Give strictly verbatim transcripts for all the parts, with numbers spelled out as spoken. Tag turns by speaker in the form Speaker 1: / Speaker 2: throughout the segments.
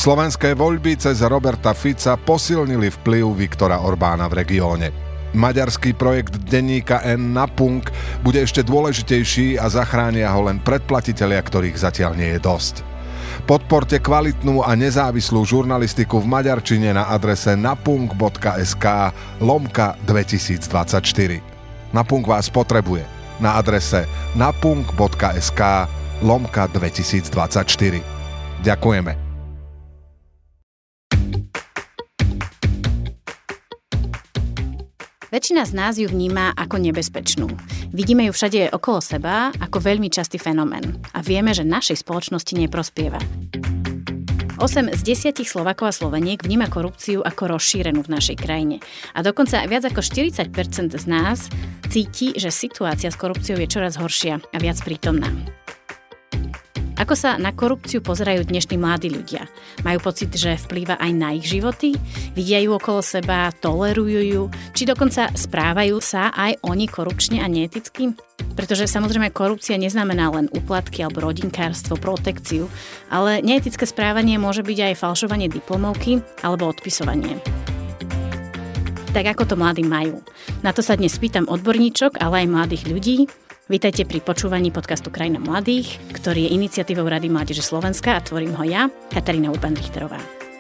Speaker 1: Slovenské voľby cez Roberta Fica posilnili vplyv Viktora Orbána v regióne. Maďarský projekt denníka N na Punk bude ešte dôležitejší a zachránia ho len predplatitelia, ktorých zatiaľ nie je dosť. Podporte kvalitnú a nezávislú žurnalistiku v maďarčine na adrese napunk.sk lomka dvetisícdvadsaťštyri. Napunk vás potrebuje na adrese napunk.sk lomka dvetisícdvadsaťštyri. Ďakujeme.
Speaker 2: Väčšina z nás ju vníma ako nebezpečnú. Vidíme ju všade okolo seba ako veľmi častý fenomén a vieme, že našej spoločnosti neprospieva. osem z desiatich Slovákov a Sloveniek vníma korupciu ako rozšírenú v našej krajine. A dokonca viac ako štyridsať percent z nás cíti, že situácia s korupciou je čoraz horšia a viac prítomná. Ako sa na korupciu pozerajú dnešní mladí ľudia? Majú pocit, že vplýva aj na ich životy? Vidia ju okolo seba, tolerujú ju? Či dokonca správajú sa aj oni korupčne a neeticky? Pretože samozrejme korupcia neznamená len úplatky alebo rodinkárstvo, protekciu, ale neetické správanie môže byť aj falšovanie diplomovky alebo odpisovanie. Tak ako to mladí majú? Na to sa dnes spýtam odborníčok, ale aj mladých ľudí. Vítajte pri počúvaní podcastu Krajina mladých, ktorý je iniciatívou Rady mládeže Slovenska a tvorím ho ja, Katarína Urban-Richterová.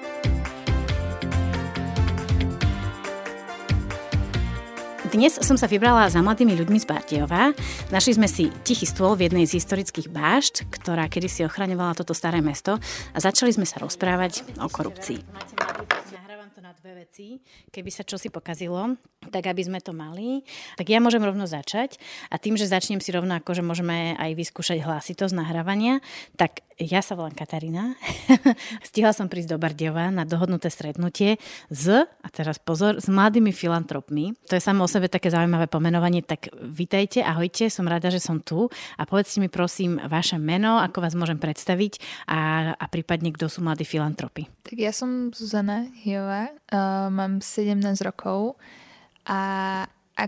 Speaker 2: Dnes som sa vybrala za mladými ľuďmi z Bardejova. Našli sme si tichý stôl v jednej z historických bášt, ktorá kedysi ochraňovala toto staré mesto a začali sme sa rozprávať o korupcii. Nahrávam to na dve veci. Keby sa čosi pokazilo, tak aby sme to mali, tak ja môžem rovno začať a tým, že začnem si rovno ako, že môžeme aj vyskúšať hlasitosť nahrávania, tak ja sa volám Katarína. Stihla som prísť do Bardejova na dohodnuté stretnutie s, a teraz pozor, s mladými filantropmi. To je samo o sebe také zaujímavé pomenovanie, tak vítajte, ahojte, som rada, že som tu a povedzte mi prosím vaše meno, ako vás môžem predstaviť a, a prípadne kto sú mladí filantropy.
Speaker 3: Tak ja som Zuzana Hijová, uh, mám sedemnásť rokov a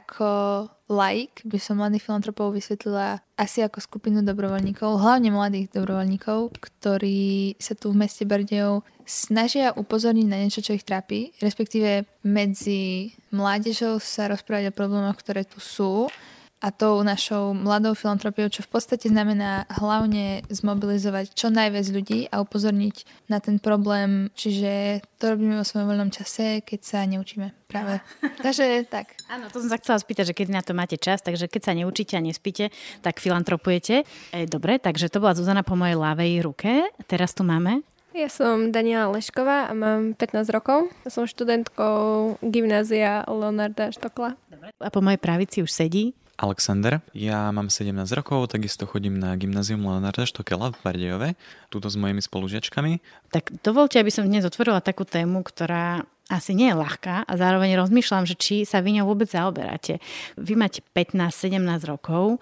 Speaker 3: ako laik by som mladých filantropov vysvetlila asi ako skupinu dobrovoľníkov, hlavne mladých dobrovoľníkov, ktorí sa tu v meste Bardejov snažia upozorniť na niečo, čo ich trápi, respektíve medzi mládežou sa rozprávať o problémoch, ktoré tu sú. A tou našou mladou filantropiou, čo v podstate znamená hlavne zmobilizovať čo najviac ľudí a upozorniť na ten problém, čiže to robíme vo svojom voľnom čase, keď sa neučíme práve. Takže tak.
Speaker 2: Áno, to som sa chcela spýtať, že keď na to máte čas, takže keď sa neučíte a nespíte, tak filantropujete. E, dobre, takže to bola Zuzana po mojej ľavej ruke. Teraz tu máme...
Speaker 4: Ja som Daniela Lešková a mám pätnásť rokov. Som študentkou gymnázia Leonarda Štokla.
Speaker 2: Dobre. A po mojej pravici už sedí
Speaker 5: Alexander. Ja mám sedemnásť rokov, takisto chodím na gymnázium Leonarda Štokela v Bardejove, túto s mojimi spolužiačkami.
Speaker 2: Tak dovolte, aby som dnes otvorila takú tému, ktorá asi nie je ľahká a zároveň rozmýšľam, že či sa vy ňou vôbec zaoberáte. Vy máte pätnásť sedemnásť rokov.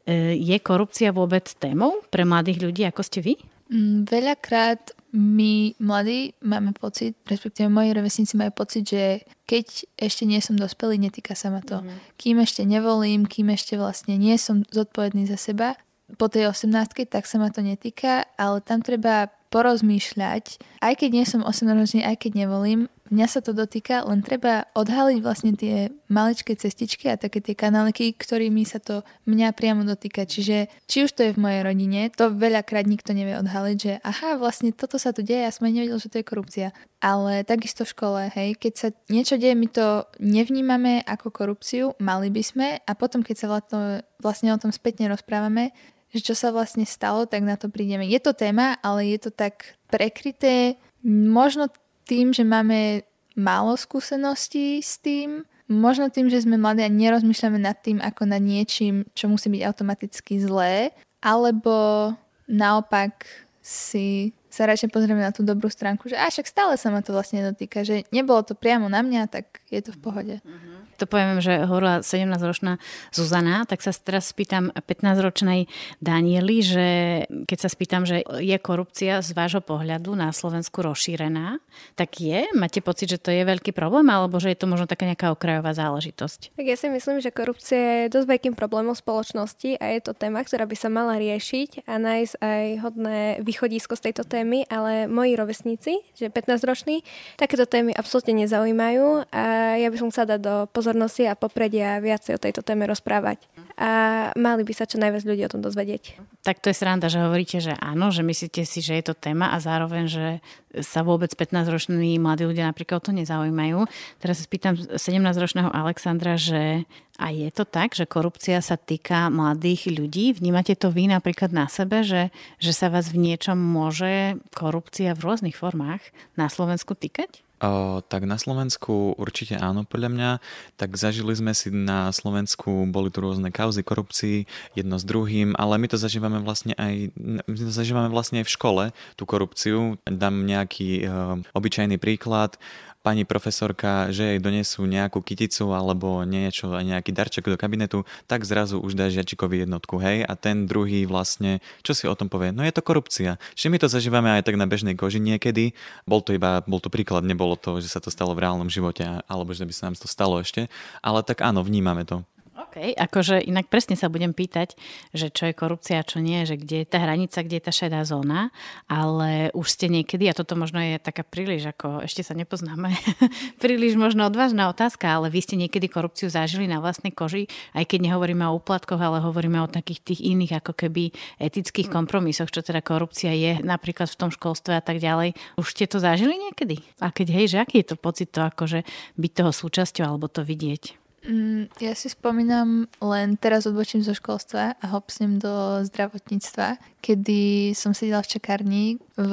Speaker 2: Je korupcia vôbec témou pre mladých ľudí, ako ste vy?
Speaker 3: Veľakrát my mladí máme pocit, respektíve moji rovesníci majú pocit, že keď ešte nie som dospelý, netýka sa ma to. Mm. Kým ešte nevolím, kým ešte vlastne nie som zodpovedný za seba, po tej osemnástke, tak sa ma to netýka, ale tam treba porozmýšľať, aj keď nie som osemnásťročný, aj keď nevolím, mňa sa to dotýka, len treba odhaliť vlastne tie maličké cestičky a také tie kanáliky, ktorými sa to mňa priamo dotýka. Čiže či už to je v mojej rodine, to veľakrát nikto nevie odhaliť, že aha, vlastne toto sa tu deje, ja som aj nevedel, že to je korupcia. Ale takisto v škole, hej, keď sa niečo deje, my to nevnímame ako korupciu, mali by sme a potom, keď sa vlastne o tom spätne rozprávame, že čo sa vlastne stalo, tak na to prídeme. Je to téma, ale je to tak prekryté možno tým, že máme málo skúseností s tým, možno tým, že sme mladí a nerozmýšľame nad tým, ako nad niečím, čo musí byť automaticky zlé, alebo naopak si sa radšej pozrieme na tú dobrú stránku, že až však stále sa ma to vlastne dotýka, že nebolo to priamo na mňa, tak je to v pohode.
Speaker 2: Mm-hmm. To poviem, že hovorila sedemnásťročná Zuzana, tak sa teraz spýtam pätnásťročnej Daniely, že keď sa spýtam, že je korupcia z vášho pohľadu na Slovensku rozšírená, tak je? Máte pocit, že to je veľký problém, alebo že je to možno taká nejaká okrajová záležitosť?
Speaker 4: Tak ja si myslím, že korupcia je dosť veľkým problémom spoločnosti a je to téma, ktorá by sa mala riešiť a nájsť aj hodné východisko z tejto témy, ale moji rovesníci, že pätnásťroční, takéto témy absolútne nezaujímajú a ja by som chcela dať do pozornosti a popredia viacej o tejto téme rozprávať. A mali by sa čo najviac ľudí o tom dozvedieť.
Speaker 2: Tak to je sranda, že hovoríte, že áno, že myslíte si, že je to téma a zároveň, že sa vôbec pätnásťroční mladí ľudia napríklad to nezaujímajú. Teraz sa spýtam sedemnásťročného Alexandra, že a je to tak, že korupcia sa týka mladých ľudí? Vnímate to vy napríklad na sebe, že, že sa vás v niečom môže korupcia v rôznych formách na Slovensku týkať?
Speaker 5: O, tak na Slovensku určite áno, podľa mňa. Tak zažili sme si na Slovensku, boli tu rôzne kauzy korupcií, jedno s druhým, ale my to zažívame vlastne aj, my to zažívame vlastne aj v škole, tú korupciu. Dám nejaký uh, obyčajný príklad. Pani profesorka, že jej donesú nejakú kyticu alebo niečo, nejaký darček do kabinetu, tak zrazu už dá žiačikovi jednotku, hej, a ten druhý vlastne, čo si o tom povie? No je to korupcia. Čiže my to zažívame aj tak na bežnej koži niekedy. Bol to iba, bol to príklad, nebolo to, že sa to stalo v reálnom živote, alebo že by sa nám to stalo ešte, ale tak áno, vnímame to.
Speaker 2: OK, akože inak presne sa budem pýtať, že čo je korupcia a čo nie, že kde je tá hranica, kde je tá šedá zóna, ale už ste niekedy, a toto možno je taká príliš, ako ešte sa nepoznáme, príliš možno odvážna otázka, ale vy ste niekedy korupciu zažili na vlastnej koži, aj keď nehovoríme o úplatkoch, ale hovoríme o takých tých iných ako keby etických kompromisoch, čo teda korupcia je napríklad v tom školstve a tak ďalej. Už ste to zažili niekedy? A keď hej, že aký je to pocit to akože byť toho súčasťou alebo to vidieť?
Speaker 3: Mm, ja si spomínam, len teraz odbočím zo školstva a hopsnem do zdravotníctva, kedy som sedela v čakárni v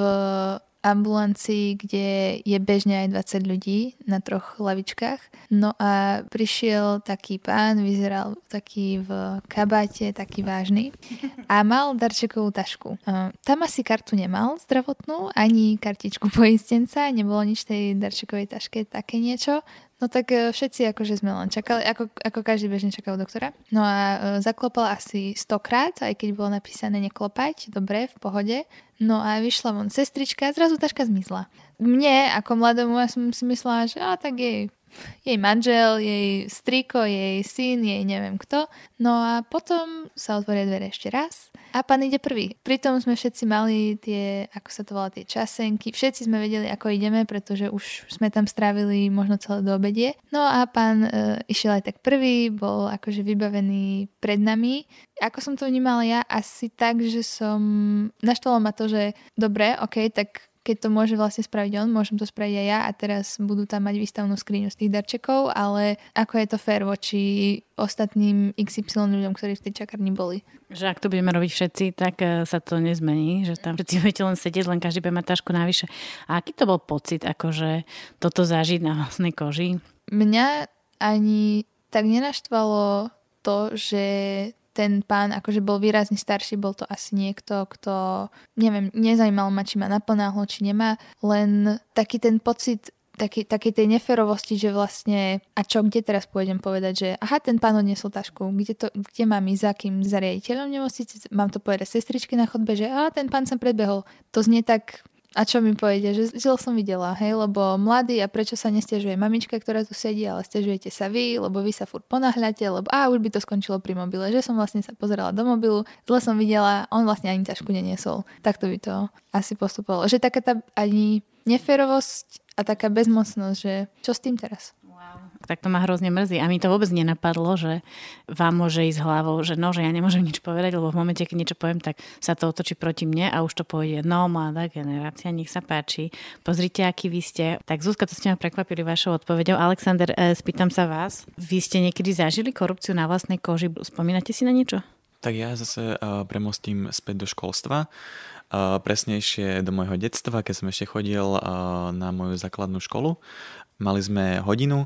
Speaker 3: ambulancii, kde je bežne aj dvadsať ľudí na troch lavičkách. No a prišiel taký pán, vyzeral taký v kabáte, taký vážny a mal darčekovú tašku. Tam asi kartu nemal zdravotnú, ani kartičku poistenca, nebolo nič v tej darčekovej taške, také niečo. No tak všetci akože sme len čakali, ako, ako každý bežne čakal doktora. No a e, zaklopal asi stokrát, aj keď bolo napísané neklopať, dobre, v pohode. No a vyšla von sestrička a zrazu taška zmizla. Mne, ako mladému, ja som si myslela, že á, tak jej, jej manžel, jej strýko, jej syn, jej neviem kto. No a potom sa otvoria dvere ešte raz a pán ide prvý. Pritom sme všetci mali tie, ako sa to volá, tie časenky. Všetci sme vedeli, ako ideme, pretože už sme tam strávili možno celé do obedie. No a pán e, išiel aj tak prvý, bol akože vybavený pred nami. Ako som to vnímala ja, asi tak, že som... Naštvalo ma to, že dobre, okej, okay, tak keď to môže vlastne spraviť on, môžem to spraviť aj ja a teraz budú tam mať výstavnú skriňu z tých darčekov, ale ako je to fér voči ostatným iks ypsilon ľuďom, ktorí v tej čakárni boli.
Speaker 2: Že ak to budeme robiť všetci, tak sa to nezmení, že tam všetci budete len sedieť, len každý bude mať tašku navyše. A aký to bol pocit, akože toto zažiť na vlastnej koži?
Speaker 3: Mňa ani tak nenaštvalo to, že ten pán akože bol výrazne starší, bol to asi niekto, kto, neviem, nezajímal ma, či má naplnáhlo, či nemá, len taký ten pocit taký, taký tej neferovosti, že vlastne, a čo, kde teraz pôjdem povedať, že aha, ten pán odniesol tašku, kde, to, kde mám ísť, za kým, za riaditeľom nemocnice, mám to povedať sestričke na chodbe, že aha, ten pán sa predbehol. To znie tak... A čo mi povede, že zle som videla, hej, lebo mladý a prečo sa nestiažuje mamička, ktorá tu sedí, ale stiažujete sa vy, lebo vy sa furt ponáhľate, lebo a už by to skončilo pri mobile, že som vlastne sa pozerala do mobilu, zle som videla, on vlastne ani tašku neniesol. Takto by to asi postupovalo. Že taká tá ani neférovosť a taká bezmocnosť, že čo s tým teraz?
Speaker 2: Tak to ma hrozne mrzí. A mi to vôbec nenapadlo, že vám môže ísť hlavou, že no, že ja nemôžem nič povedať, lebo v momente, keď niečo poviem, tak sa to otočí proti mne a už to povede, no, mladá generácia, nech sa páči. Pozrite, aký vy ste. Tak Zuzka, to ste ma prekvapili vašou odpoveďou. Alexander, spýtam sa vás. Vy ste niekedy zažili korupciu na vlastnej koži? Spomínate si na niečo?
Speaker 5: Tak ja zase uh, premostím späť do školstva. Uh, presnejšie do môjho detstva, keď som ešte chodil uh, na moju základnú školu. Mali sme hodinu,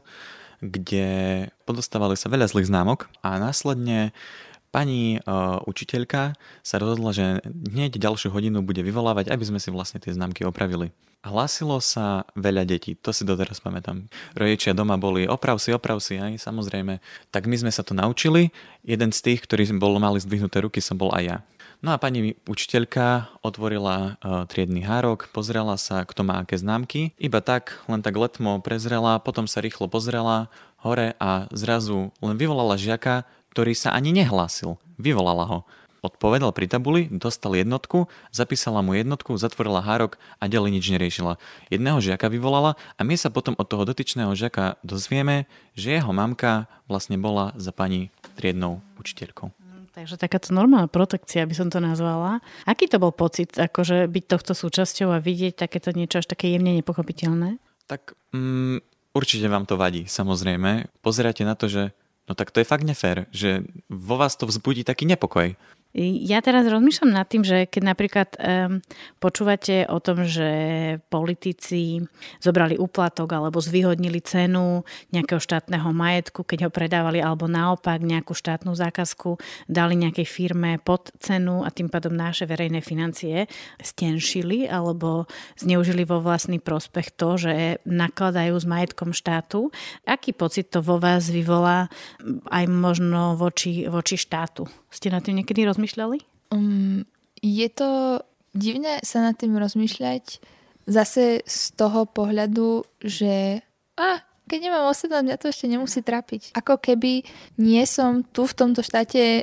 Speaker 5: kde podostávali sa veľa zlých známok a následne pani uh, učiteľka sa rozhodla, že hneď ďalšiu hodinu bude vyvolávať, aby sme si vlastne tie známky opravili. Hlásilo sa veľa detí, to si doteraz pamätám. Rodičia doma boli oprav si, oprav si, aj samozrejme. Tak my sme sa to naučili. Jeden z tých, ktorí bol, mali zdvihnuté ruky, som bol aj ja. No a pani učiteľka otvorila uh, triedny hárok, pozrela sa, kto má aké známky. Iba tak, len tak letmo prezrela, potom sa rýchlo pozrela hore a zrazu len vyvolala žiaka, ktorý sa ani nehlásil. Vyvolala ho. Odpovedal pri tabuli, dostal jednotku, zapísala mu jednotku, zatvorila hárok a ďalej nič neriešila. Jedného žiaka vyvolala a my sa potom od toho dotyčného žiaka dozvieme, že jeho mamka vlastne bola za pani triednou učiteľkou.
Speaker 2: Takže takáto normálna protekcia, by som to nazvala. Aký to bol pocit, akože byť tohto súčasťou a vidieť takéto niečo až také jemne nepochopiteľné?
Speaker 5: Tak mm, určite vám to vadí, samozrejme. Pozeráte na to, že no tak to je fakt nefér, že vo vás to vzbudí taký nepokoj.
Speaker 2: Ja teraz rozmýšľam nad tým, že keď napríklad um, počúvate o tom, že politici zobrali úplatok alebo zvýhodnili cenu nejakého štátneho majetku, keď ho predávali, alebo naopak nejakú štátnu zákazku dali nejakej firme pod cenu a tým pádom naše verejné financie stenšili alebo zneužili vo vlastný prospech to, že nakladajú s majetkom štátu. Aký pocit to vo vás vyvolá aj možno voči, voči štátu? Ste na tým niekedy rozmýšľali?
Speaker 3: Um, je to divné sa nad tým rozmýšľať zase z toho pohľadu, že a, keď nemám osemnásť, mňa to ešte nemusí trápiť. Ako keby nie som tu v tomto štáte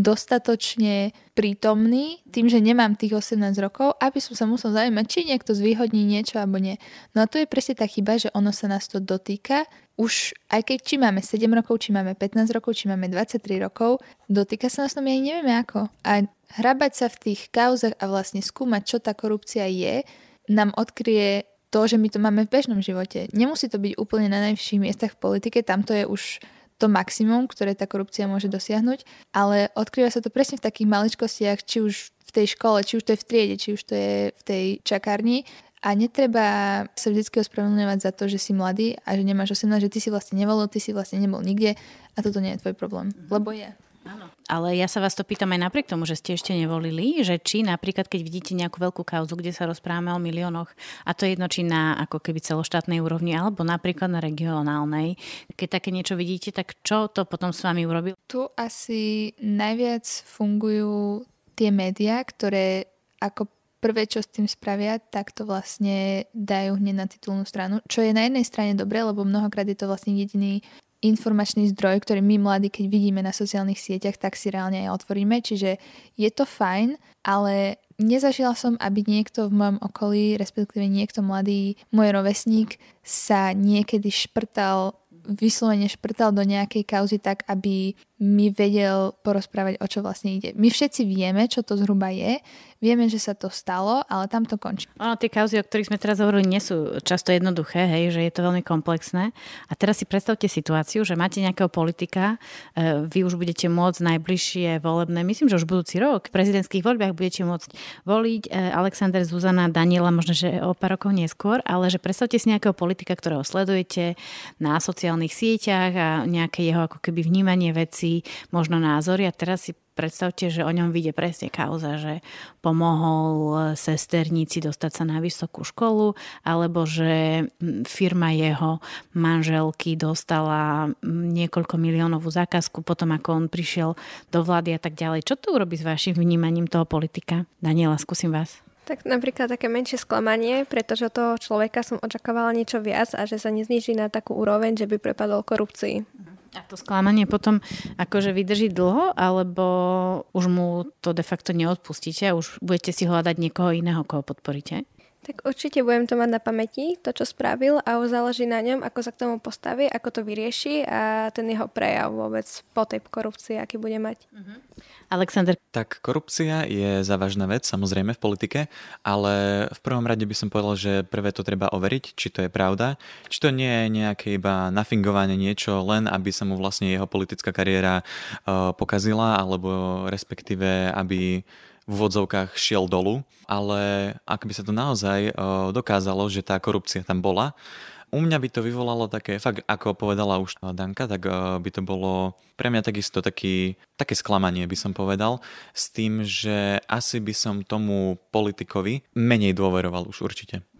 Speaker 3: dostatočne prítomný tým, že nemám tých osemnásť rokov, aby som sa musel zaujímať, či niekto zvýhodní niečo alebo nie. No a tu je presne tá chyba, že ono sa nás to dotýka. Už aj keď či máme sedem rokov, či máme pätnásť rokov, či máme dvadsaťtri rokov, dotýka sa nás to, my aj nevieme ako. A hrabať sa v tých kauzach a vlastne skúmať, čo tá korupcia je, nám odkryje to, že my to máme v bežnom živote. Nemusí to byť úplne na najvyšších miestach v politike, tam to je už to maximum, ktoré tá korupcia môže dosiahnuť, ale odkrýva sa to presne v takých maličkostiach, či už v tej škole, či už to je v triede, či už to je v tej čakárni. A netreba sa vždycky ospravedlňovať za to, že si mladý a že nemáš osemnásť, že ty si vlastne nevolil, ty si vlastne nebol nikde a toto nie je tvoj problém, lebo je.
Speaker 2: Áno. Ale ja sa vás to pýtam aj napriek tomu, že ste ešte nevolili, že či napríklad, keď vidíte nejakú veľkú kauzu, kde sa rozprávame o miliónoch, a to je jedno, či na ako keby celoštátnej úrovni, alebo napríklad na regionálnej, keď také niečo vidíte, tak čo to potom s vami urobil?
Speaker 3: Tu asi najviac fungujú tie médiá, ktoré ako prvé, čo s tým spravia, tak to vlastne dajú hneď na titulnú stranu. Čo je na jednej strane dobré, lebo mnohokrát je to vlastne jediný informačný zdroj, ktorý my mladí, keď vidíme na sociálnych sieťach, tak si reálne aj otvoríme. Čiže je to fajn, ale nezažila som, aby niekto v mojom okolí, respektíve niekto mladý, môj rovesník, sa niekedy šprtal, vyslovene šprtal do nejakej kauzy tak, aby mi vedel porozprávať, o čo vlastne ide. My všetci vieme, čo to zhruba je, vieme, že sa to stalo, ale tam to končí.
Speaker 2: Ono, tie kauzy, o ktorých sme teraz hovorili, nie sú často jednoduché, hej, že je to veľmi komplexné. A teraz si predstavte situáciu, že máte nejakého politika, vy už budete môcť najbližšie volebné, myslím, že už budúci rok, v prezidentských voľbách budete môcť voliť Alexander, Zuzana, Daniela, možno, že o pár rokov neskôr, ale že predstavte si nejakého politika, ktorého sledujete na sociálnych sieťach a nejaké jeho ako keby vnímanie vecí, možno názory a teraz si predstavte, že o ňom vyjde presne kauza, že pomohol sesternici dostať sa na vysokú školu alebo že firma jeho manželky dostala niekoľko miliónovú zákazku potom, ako on prišiel do vlády a tak ďalej. Čo to urobí s vašim vnímaním toho politika? Daniela, skúsim vás.
Speaker 4: Tak napríklad také menšie sklamanie, pretože od toho človeka som očakávala niečo viac a že sa nezniží na takú úroveň, že by prepadol korupcii.
Speaker 2: A to sklamanie potom akože vydrží dlho, alebo už mu to de facto neodpustíte a už budete si hľadať niekoho iného, koho podporíte?
Speaker 4: Tak určite budem to mať na pamäti, to, čo spravil a už záleží na ňom, ako sa k tomu postaví, ako to vyrieši a ten jeho prejav vôbec po tej korupcii, aký bude mať. Uh-huh.
Speaker 2: Alexander.
Speaker 5: Tak korupcia je závažná vec, samozrejme v politike, ale v prvom rade by som povedal, že prvé to treba overiť, či to je pravda, či to nie je nejaké iba nafingovanie niečo, len aby sa mu vlastne jeho politická kariéra uh, pokazila, alebo respektíve aby v úvodzovkách šiel dolu, ale ak by sa to naozaj uh, dokázalo, že tá korupcia tam bola, u mňa by to vyvolalo také, fakt ako povedala už Danka, tak uh, by to bolo pre mňa takisto taký, také sklamanie by som povedal, s tým, že asi by som tomu politikovi menej dôveroval už určite.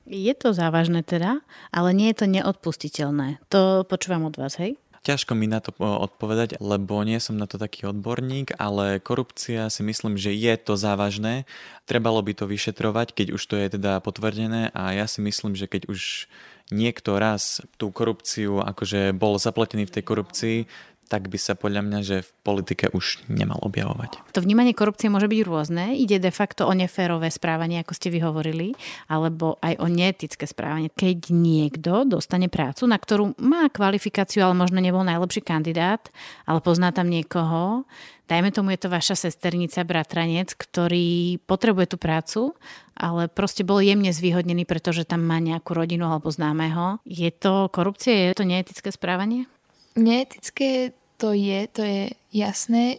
Speaker 2: Je to závažné teda, ale nie je to neodpustiteľné. To počúvam od vás, hej?
Speaker 5: Ťažko mi na to odpovedať, lebo nie som na to taký odborník, ale korupcia si myslím, že je to závažné. Trebalo by to vyšetrovať, keď už to je teda potvrdené a ja si myslím, že keď už niekto raz tú korupciu, akože bol zapletený v tej korupcii, tak by sa podľa mňa, že v politike už nemal objavovať.
Speaker 2: To vnímanie korupcie môže byť rôzne. Ide de facto o neférové správanie, ako ste vy hovorili, alebo aj o neetické správanie. Keď niekto dostane prácu, na ktorú má kvalifikáciu, ale možno nebol najlepší kandidát, ale pozná tam niekoho, dajme tomu, je to vaša sesternica, bratranec, ktorý potrebuje tú prácu, ale proste bol jemne zvýhodnený, pretože tam má nejakú rodinu alebo známeho. Je to korupcia? Je to neetické správanie?
Speaker 3: Neetické to je, to je jasné.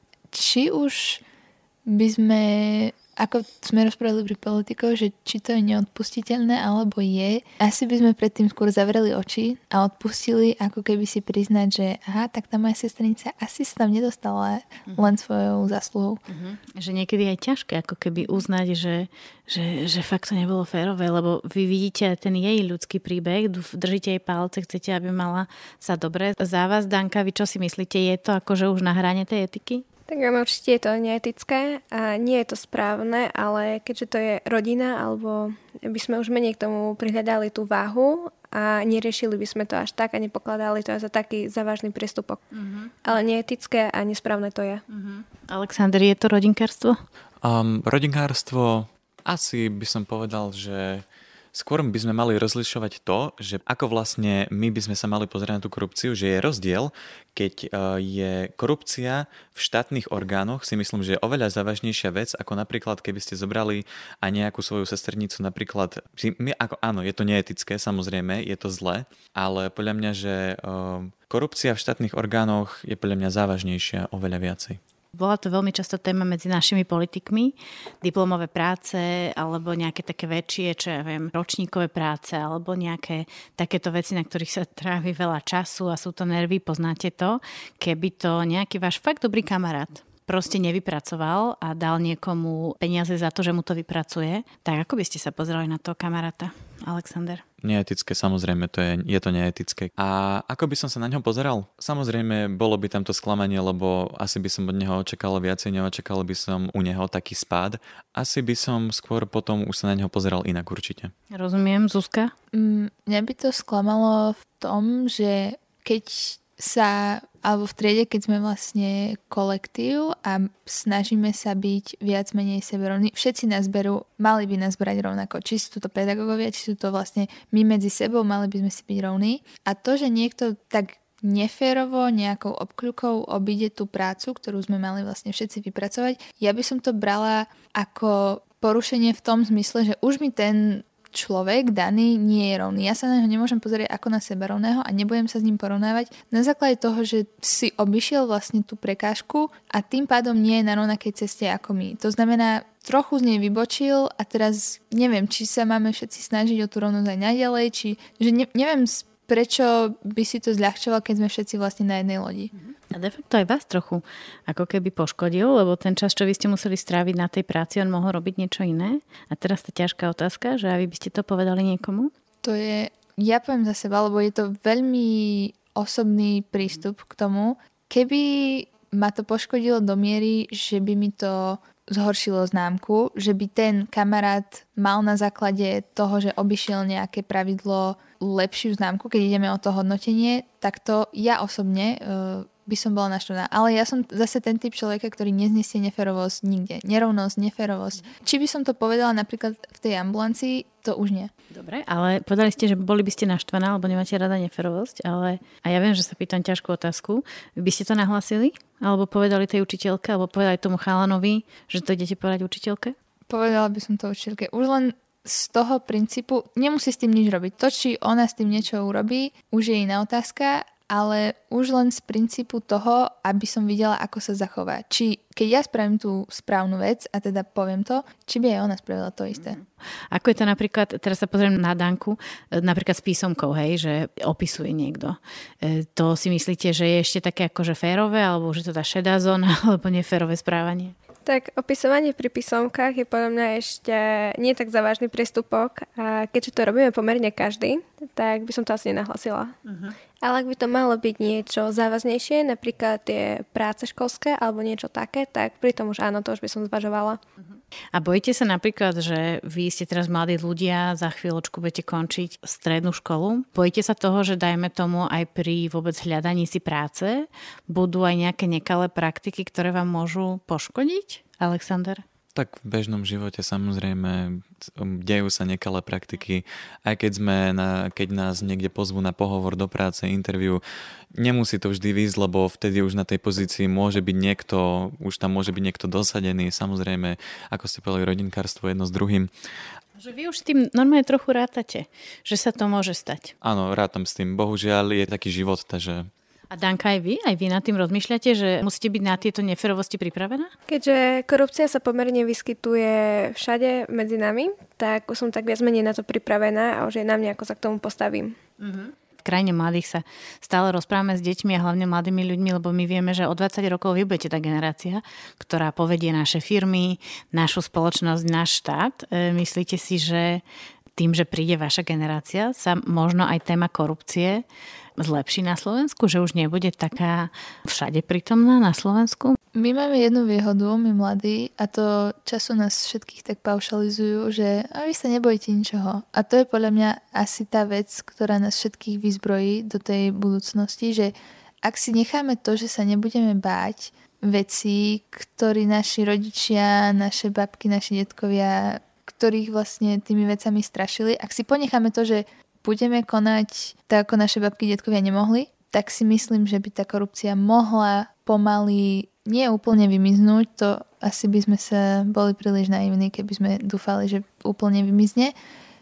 Speaker 3: Či už by sme, ako sme rozprávali pri politikov, že či to je neodpustiteľné, alebo je, asi by sme predtým skôr zavreli oči a odpustili, ako keby si priznať, že aha, tak tá moja sestrinica asi sa tam nedostala len svojou zásluhou. Uh-huh.
Speaker 2: Že niekedy je ťažké ako keby uznať, že, že, že fakt to nebolo férové, lebo vy vidíte ten jej ľudský príbeh, držíte jej palce, chcete, aby mala sa dobre. Za vás, Danka, vy čo si myslíte, je to akože už na hrane tej etiky?
Speaker 4: Tak určite je to neetické a nie je to správne, ale keďže to je rodina, alebo by sme už menej k tomu prihľadali tú váhu a neriešili by sme to až tak a nepokladali to za taký závažný priestupok. Uh-huh. Ale neetické a nesprávne to je.
Speaker 2: Uh-huh. Alexander, je to rodinkárstvo?
Speaker 5: Um, rodinkárstvo asi by som povedal, že skôr by sme mali rozlišovať to, že ako vlastne my by sme sa mali pozerať na tú korupciu, že je rozdiel, keď je korupcia v štátnych orgánoch, si myslím, že je oveľa závažnejšia vec, ako napríklad, keby ste zobrali aj nejakú svoju sesternicu, napríklad, my, ako, áno, je to neetické, samozrejme, je to zlé, ale podľa mňa, že korupcia v štátnych orgánoch je podľa mňa závažnejšia oveľa viacej.
Speaker 2: Bola to veľmi často téma medzi našimi politikmi, diplomové práce alebo nejaké také väčšie, čo ja viem, ročníkové práce alebo nejaké takéto veci, na ktorých sa trávi veľa času a sú to nervy, poznáte to. Keby to nejaký váš fakt dobrý kamarát proste nevypracoval a dal niekomu peniaze za to, že mu to vypracuje, tak ako by ste sa pozerali na toho kamaráta, Alexander?
Speaker 5: Neetické, samozrejme, to je, je to neetické. A ako by som sa na ňo pozeral? Samozrejme, bolo by tam to sklamanie, lebo asi by som od neho očakal viacej, neočakal by som u neho taký spád. Asi by som skôr potom už sa na neho pozeral inak určite.
Speaker 2: Rozumiem, Zuzka?
Speaker 3: Mm, mňa by to sklamalo v tom, že keď sa, alebo v triede, keď sme vlastne kolektív a snažíme sa byť viac menej seberovní, všetci nás berú, mali by nás brať rovnako. Či sú to pedagógovia, či sú to vlastne my medzi sebou, mali by sme si byť rovní. A to, že niekto tak neférovo, nejakou obkľukou obíde tú prácu, ktorú sme mali vlastne všetci vypracovať, ja by som to brala ako porušenie v tom zmysle, že už mi ten človek daný nie je rovný. Ja sa na neho nemôžem pozrieť ako na seba rovného a nebudem sa s ním porovnávať na základe toho, že si obišiel vlastne tú prekážku a tým pádom nie je na rovnakej ceste ako my. To znamená, trochu z nej vybočil a teraz neviem, či sa máme všetci snažiť o tú rovnosť aj naďalej, či že ne, neviem, prečo by si to zľahčoval, keď sme všetci vlastne na jednej lodi.
Speaker 2: A de facto aj vás trochu ako keby poškodil, lebo ten čas, čo vy ste museli stráviť na tej práci, on mohol robiť niečo iné. A teraz tá ťažká otázka, že vy by ste to povedali niekomu?
Speaker 3: To je, ja poviem za seba, lebo je to veľmi osobný prístup k tomu. Keby ma to poškodilo do miery, že by mi to zhoršilo známku, že by ten kamarát mal na základe toho, že obišiel nejaké pravidlo lepšiu známku, keď ideme o to hodnotenie, tak to ja osobne uh, by som bola naštvaná. Ale ja som zase ten typ človeka, ktorý neznesie neférovosť nikde. Nerovnosť, neférovosť. Či by som to povedala napríklad v tej ambulancii, to už nie.
Speaker 2: Dobre, ale povedali ste, že boli by ste naštvaná, alebo nemáte rada neférovosť, ale a ja viem, že sa pýtam ťažkú otázku. Vy by ste to nahlasili? Alebo povedali tej učiteľke, alebo povedali tomu chalanovi, že to idete povedať učiteľke?
Speaker 3: Povedala by som to učiteľke. Už len z toho princípu, nemusí s tým nič robiť. To, či ona s tým niečo urobí, už je iná otázka, ale už len z princípu toho, aby som videla, ako sa zachová. Či keď ja spravím tú správnu vec a teda poviem to, či by aj ona spravila to isté.
Speaker 2: Ako je to napríklad, teraz sa pozriem na Danku, napríklad s písomkou, hej, že opisuje niekto. E, to si myslíte, že je ešte také akože férové, alebo že to tá šedá zóna, alebo neférové správanie?
Speaker 4: To Tak opisovanie pri písomkách je podľa mňa ešte nie tak závažný priestupok a keďže to robíme pomerne každý, tak by som to asi nenahlasila. Uh-huh. Ale ak by to malo byť niečo závaznejšie, napríklad tie práce školské alebo niečo také, tak pri tom už áno, to už by som zvažovala. Uh-huh.
Speaker 2: A bojíte sa napríklad, že vy ste teraz mladí ľudia, za chvíľočku budete končiť strednú školu? Bojíte sa toho, že dajme tomu aj pri vôbec hľadaní si práce budú aj nejaké nekalé praktiky, ktoré vám môžu poškodiť? Alexander?
Speaker 5: Tak v bežnom živote samozrejme dejú sa nekalé praktiky. Aj keď, sme na, keď nás niekde pozvú na pohovor do práce, interview, nemusí to vždy výjsť, lebo vtedy už na tej pozícii môže byť niekto, už tam môže byť niekto dosadený. Samozrejme, ako ste povedali, rodinkárstvo jedno s druhým.
Speaker 2: Že vy už s tým normálne trochu rátate, že sa to môže stať.
Speaker 5: Áno, rátam s tým. Bohužiaľ je taký život, takže...
Speaker 2: A Danka, aj vy? Aj vy nad tým rozmýšľate, že musíte byť na tieto neférovosti pripravená?
Speaker 4: Keďže korupcia sa pomerne vyskytuje všade medzi nami, tak už som tak viac menej na to pripravená a už je na mňa, ako sa k tomu postavím.
Speaker 2: Uh-huh. V krajine mladých sa stále rozprávame s deťmi a hlavne mladými ľuďmi, lebo my vieme, že o dvadsať rokov vy budete tá generácia, ktorá povedie naše firmy, našu spoločnosť, náš štát. E, myslíte si, že tým, že príde vaša generácia, sa možno aj téma korupcie zlepší na Slovensku? Že už nebude taká všade prítomná na Slovensku?
Speaker 3: My máme jednu výhodu, my mladí, a to času nás všetkých tak paušalizujú, že a vy sa nebojíte ničoho. A to je podľa mňa asi tá vec, ktorá nás všetkých vyzbrojí do tej budúcnosti, že ak si necháme to, že sa nebudeme báť veci, ktorí naši rodičia, naše babky, naši detkovia, ktorých vlastne tými vecami strašili, ak si ponecháme to, že budeme konať tak, ako naše babky, detkovia nemohli, tak si myslím, že by tá korupcia mohla pomaly nie úplne vymiznúť. To asi by sme sa boli príliš naivní, keby sme dúfali, že úplne vymizne,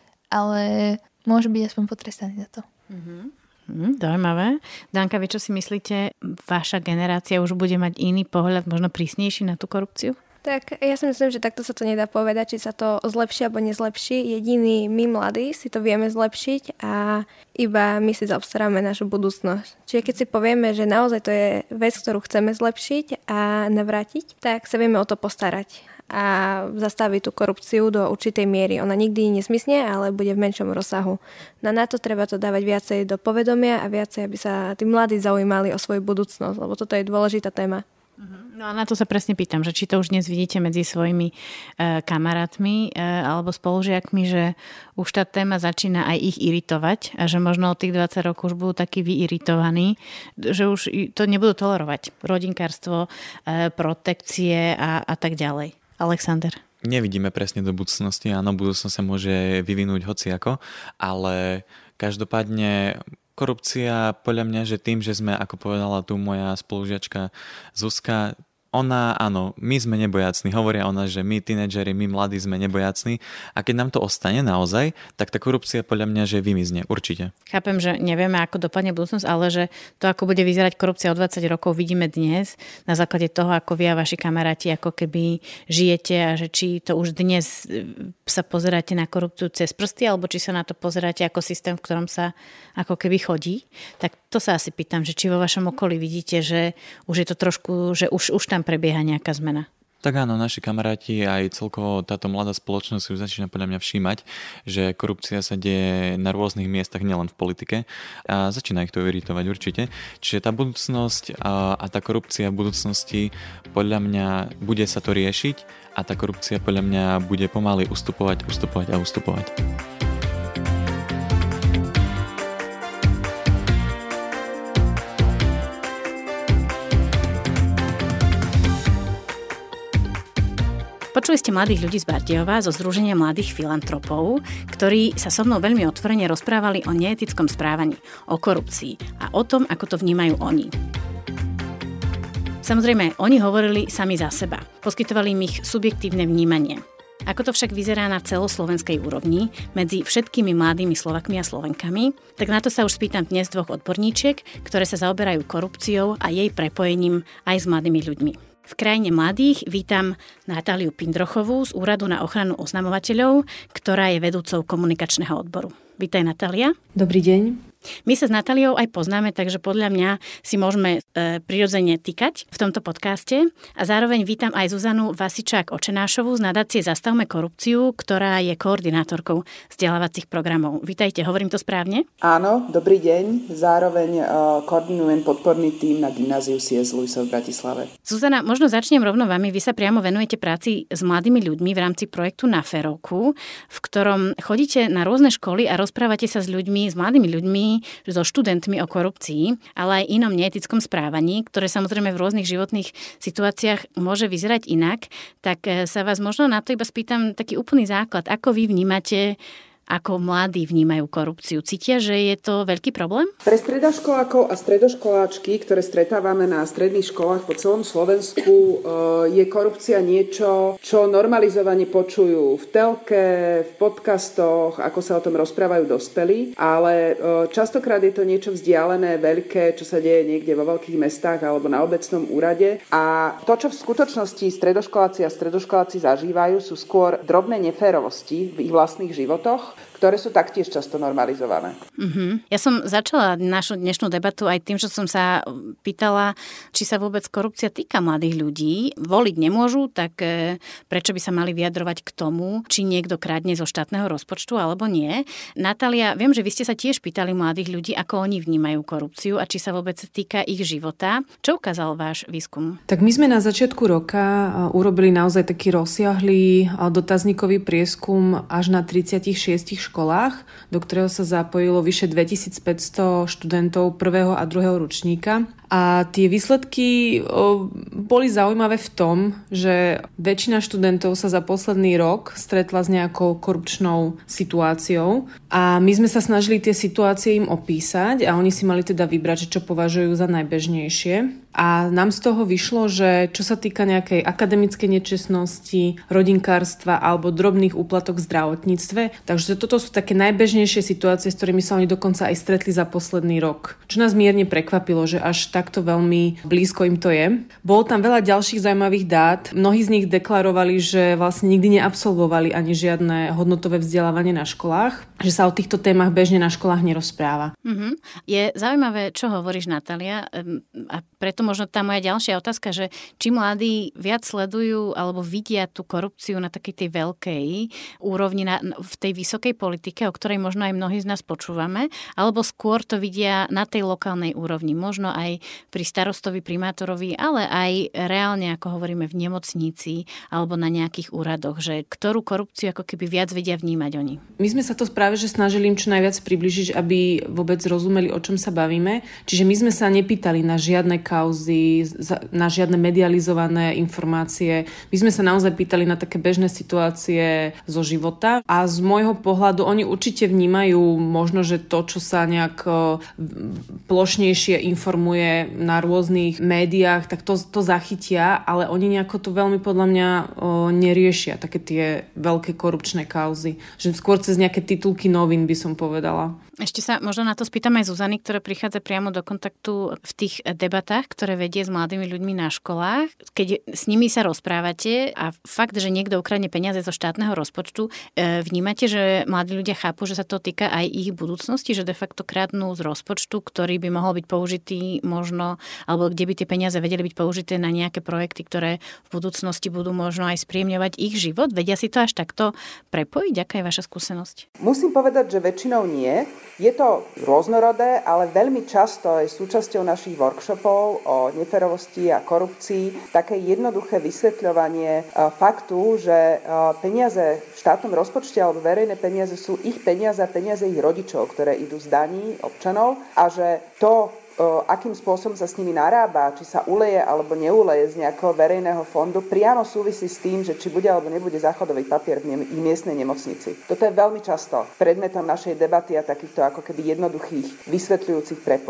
Speaker 3: ale môže byť aspoň potrestaný za to.
Speaker 2: Mm-hmm. Mm, zaujímavé. Danka, vy čo si myslíte, vaša generácia už bude mať iný pohľad, možno prísnejší na tú korupciu?
Speaker 4: Tak ja si myslím, že takto sa to nedá povedať, či sa to zlepší alebo nezlepší. Jediný my mladí si to vieme zlepšiť a iba my si zaobstaráme našu budúcnosť. Čiže keď si povieme, že naozaj to je vec, ktorú chceme zlepšiť a navrátiť, tak sa vieme o to postarať a zastaviť tú korupciu do určitej miery. Ona nikdy nesmysne, ale bude v menšom rozsahu. No na to treba to dávať viacej do povedomia a viacej, aby sa tí mladí zaujímali o svoju budúcnosť, lebo toto je dôležitá téma.
Speaker 2: No a na to sa presne pýtam, že či to už dnes vidíte medzi svojimi e, kamarátmi e, alebo spolužiakmi, že už tá téma začína aj ich iritovať a že možno od tých dvadsať rokov už budú takí vyiritovaní, že už to nebudú tolerovať. Rodinkárstvo, e, protekcie a, a tak ďalej. Alexander.
Speaker 5: Nevidíme presne do budúcnosti, áno, budúcnosť sa môže vyvinúť hociako, ale každopádne korupcia, podľa mňa, že tým, že sme, ako povedala tu moja spolužiačka Zuzka, ona, áno, my sme nebojacní. Hovoria ona, že my, tínedžeri, my mladí sme nebojacní. A keď nám to ostane naozaj, tak tá korupcia podľa mňa, že vymizne. Určite.
Speaker 2: Chápem, že nevieme, ako dopadne budúcnosť, ale že to, ako bude vyzerať korupcia o dvadsať rokov, vidíme dnes na základe toho, ako vy a vaši kamaráti ako keby žijete a že či to už dnes sa pozeráte na korupciu cez prsty, alebo či sa na to pozeráte ako systém, v ktorom sa ako keby chodí. Tak to sa asi pýtam, že či vo vašom okolí vidíte, že už je to trošku, že už, už tam prebieha nejaká zmena.
Speaker 5: Tak áno, naši kamaráti aj celkovo táto mladá spoločnosť už začína podľa mňa všímať, že korupcia sa deje na rôznych miestach, nielen v politike a začína ich to iritovať určite. Čiže tá budúcnosť a, a tá korupcia v budúcnosti podľa mňa bude sa to riešiť a tá korupcia podľa mňa bude pomaly ustupovať, ustupovať a ustupovať.
Speaker 2: Počuli ste mladých ľudí z Bardejova zo Združenia mladých filantropov, ktorí sa so mnou veľmi otvorene rozprávali o neetickom správaní, o korupcii a o tom, ako to vnímajú oni. Samozrejme, oni hovorili sami za seba. Poskytovali im ich subjektívne vnímanie. Ako to však vyzerá na celoslovenskej úrovni medzi všetkými mladými Slovakmi a Slovenkami, tak na to sa už spýtam dnes dvoch odborníčiek, ktoré sa zaoberajú korupciou a jej prepojením aj s mladými ľuďmi. V krajine mladých vítam Natáliu Pindrochovú z Úradu na ochranu oznamovateľov, ktorá je vedúcou komunikačného odboru. Vítaj, Natália.
Speaker 6: Dobrý deň.
Speaker 2: My sa s Natáliou aj poznáme, takže podľa mňa si môžeme e, prirodzene týkať v tomto podcaste. A zároveň vítam aj Zuzanu Vasičák-Očenášovú z nadácie Zastavme korupciu, ktorá je koordinátorkou vzdelávacích programov. Vítajte, hovorím to správne?
Speaker 6: Áno, dobrý deň. Zároveň uh, koordinujem podporný tím na gymnáziu C S. Lewisa v Bratislave.
Speaker 2: Zuzana, možno začnem rovno vami. Vy sa priamo venujete práci s mladými ľuďmi v rámci projektu Na férovku, v ktorom chodíte na rôzne školy a rozprávate sa s ľuďmi, s mladými ľuďmi, so študentmi o korupcii, ale aj inom neetickom správaní, ktoré samozrejme v rôznych životných situáciách môže vyzerať inak. Tak sa vás možno na to iba spýtam taký úplný základ. Ako vy vnímate, ako mladí vnímajú korupciu? Cítia, že je to veľký problém?
Speaker 6: Pre stredoškolákov a stredoškoláčky, ktoré stretávame na stredných školách po celom Slovensku, je korupcia niečo, čo normalizovane počujú v telke, v podcastoch, ako sa o tom rozprávajú dospelí, ale častokrát je to niečo vzdialené, veľké, čo sa deje niekde vo veľkých mestách alebo na obecnom úrade. A to, čo v skutočnosti stredoškoláci a stredoškoláci zažívajú, sú skôr drobné neférovosti v ich vlastných životoch, ktoré sú taktiež často normalizované.
Speaker 2: Uh-huh. Ja som začala našu dnešnú debatu aj tým, že som sa pýtala, či sa vôbec korupcia týka mladých ľudí. Voliť nemôžu, tak prečo by sa mali vyjadrovať k tomu, či niekto kradne zo štátneho rozpočtu alebo nie. Natália, viem, že vy ste sa tiež pýtali mladých ľudí, ako oni vnímajú korupciu a či sa vôbec týka ich života. Čo ukázal váš výskum?
Speaker 7: Tak my sme na začiatku roka urobili naozaj taký rozsiahlý dotazníkový prieskum až na tridsaťšesť školách, do ktorého sa zapojilo vyše dvetisícpäťsto študentov prvého a druhého ročníka. A tie výsledky o, boli zaujímavé v tom, že väčšina študentov sa za posledný rok stretla s nejakou korupčnou situáciou a my sme sa snažili tie situácie im opísať a oni si mali teda vybrať, čo považujú za najbežnejšie. A nám z toho vyšlo, že čo sa týka nejakej akademickej nečestnosti, rodinkárstva alebo drobných úplatok v zdravotníctve, takže toto sú také najbežnejšie situácie, s ktorými sa oni dokonca aj stretli za posledný rok. Čo nás mierne prekvapilo, že až takto veľmi blízko im to je. Bolo tam veľa ďalších zaujímavých dát. Mnohí z nich deklarovali, že vlastne nikdy neabsolvovali ani žiadne hodnotové vzdelávanie na školách, že sa o týchto témach bežne na školách nerozpráva.
Speaker 2: Mm-hmm. Je zaujímavé, čo hovoríš, Natália, a preto možno tá moja ďalšia otázka, že či mladí viac sledujú alebo vidia tú korupciu na takej tej veľkej úrovni, na, v tej vysokej politike, o ktorej možno aj mnohí z nás počúvame, alebo skôr to vidia na tej lokálnej úrovni, možno aj pri starostovi, primátorovi, ale aj reálne, ako hovoríme, v nemocnici alebo na nejakých úradoch, že ktorú korupciu ako keby viac vedia vnímať oni.
Speaker 7: My sme sa to práve že snažili im čo najviac približiť, aby vôbec rozumeli, o čom sa bavíme. Čiže my sme sa nepýtali na žiadne kauzy, na žiadne medializované informácie. My sme sa naozaj pýtali na také bežné situácie zo života a z môjho pohľadu oni určite vnímajú možno, že to, čo sa nejak plošnejšie informuje na rôznych médiách, tak to, to zachytia, ale oni nejako to veľmi podľa mňa o, neriešia, také tie veľké korupčné kauzy. Že skôr cez nejaké titulky novín by som povedala.
Speaker 2: Ešte sa možno na to spýtam aj Zuzany, ktorá prichádza priamo do kontaktu v tých debatách, ktoré vedie s mladými ľuďmi na školách. Keď s nimi sa rozprávate a fakt, že niekto ukradne peniaze zo štátneho rozpočtu, vnímate, že mladí ľudia chápu, že sa to týka aj ich budúcnosti, že de facto kradnú z rozpočtu, ktorý by mohol byť použitý možno, alebo kde by tie peniaze vedeli byť použité na nejaké projekty, ktoré v budúcnosti budú možno aj spríjemňovať ich život? Vedia si to až takto prepojiť? Aká je vaša skúsenosť?
Speaker 6: Musím povedať, že väčšinou nie. Je to rôznorodé, ale veľmi často je súčasťou našich workshopov o neferovosti a korupcii také jednoduché vysvetľovanie faktu, že peniaze v štátnom rozpočte alebo verejné peniaze sú ich peniaze a peniaze ich rodičov, ktoré idú z daní občanov a že to, akým spôsobom sa s nimi narába, či sa uleje alebo neuleje z nejakého verejného fondu, priamo súvisí s tým, že či bude alebo nebude záchodový papier v ich miestnej nemocnici. Toto je veľmi často predmetom našej debaty a takýchto ako keby jednoduchých vysvetľujúcich prepojení.